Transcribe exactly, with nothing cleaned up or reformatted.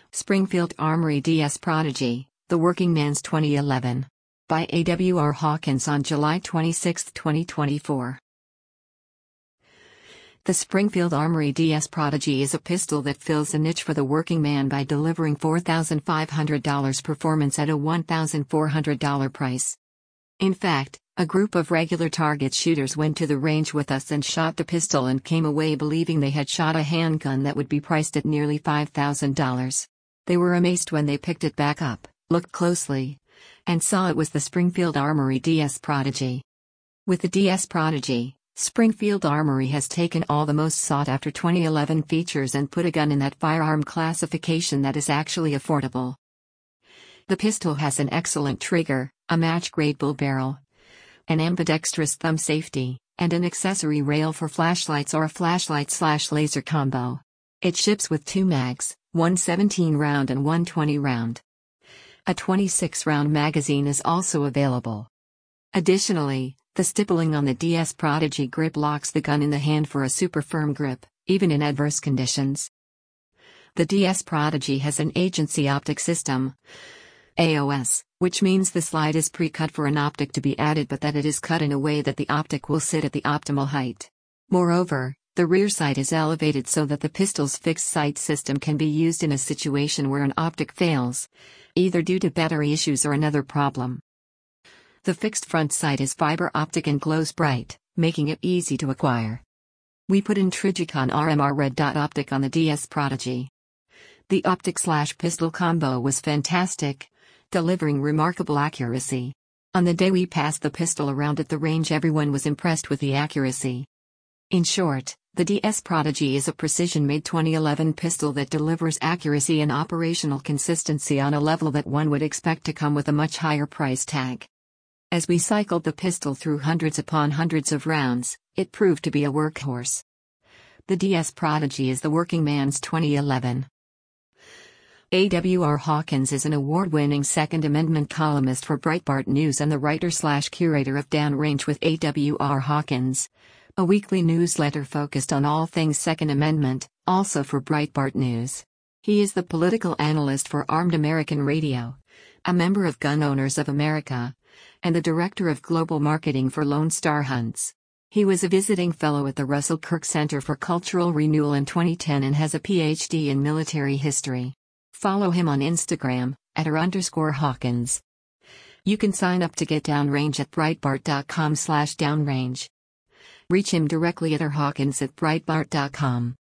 Springfield Armory D S Prodigy, The Working Man's twenty eleven. By A W R Hawkins on July twenty-sixth, twenty twenty-four. The Springfield Armory D S Prodigy is a pistol that fills a niche for the working man by delivering four thousand five hundred dollars performance at a one thousand four hundred dollars price. In fact, a group of regular target shooters went to the range with us and shot the pistol and came away believing they had shot a handgun that would be priced at nearly five thousand dollars. They were amazed when they picked it back up, looked closely, and saw it was the Springfield Armory D S Prodigy. With the D S Prodigy, Springfield Armory has taken all the most sought-after twenty eleven features and put a gun in that firearm classification that is actually affordable. The pistol has an excellent trigger, a match-grade bull barrel, an ambidextrous thumb safety, and an accessory rail for flashlights or a flashlight-slash-laser combo. It ships with two mags, one seventeen round and one twenty round. A twenty-six round magazine is also available. Additionally, the stippling on the D S Prodigy grip locks the gun in the hand for a super firm grip, even in adverse conditions. The D S Prodigy has an agency optic system, A O S, which means the slide is pre-cut for an optic to be added but that it is cut in a way that the optic will sit at the optimal height. Moreover, the rear sight is elevated so that the pistol's fixed sight system can be used in a situation where an optic fails, either due to battery issues or another problem. The fixed front sight is fiber optic and glows bright, making it easy to acquire. We put in Trijicon R M R Red Dot optic on the D S Prodigy. The optic-slash-pistol combo was fantastic, delivering remarkable accuracy. On the day we passed the pistol around at the range, everyone was impressed with the accuracy. In short, the D S Prodigy is a precision-made twenty eleven pistol that delivers accuracy and operational consistency on a level that one would expect to come with a much higher price tag. As we cycled the pistol through hundreds upon hundreds of rounds, it proved to be a workhorse. The D S Prodigy is the working man's twenty eleven. A W R Hawkins is an award-winning Second Amendment columnist for Breitbart News and the writer-slash-curator of Downrange with A W R Hawkins, a weekly newsletter focused on all things Second Amendment, also for Breitbart News. He is the political analyst for Armed American Radio, a member of Gun Owners of America, and the director of global marketing for Lone Star Hunts. He was a visiting fellow at the Russell Kirk Center for Cultural Renewal in twenty ten and has a P H D in military history. Follow him on Instagram, at r underscore Hawkins. You can sign up to get Downrange at breitbart dot com slash downrange. Reach him directly at r hawkins at breitbart dot com.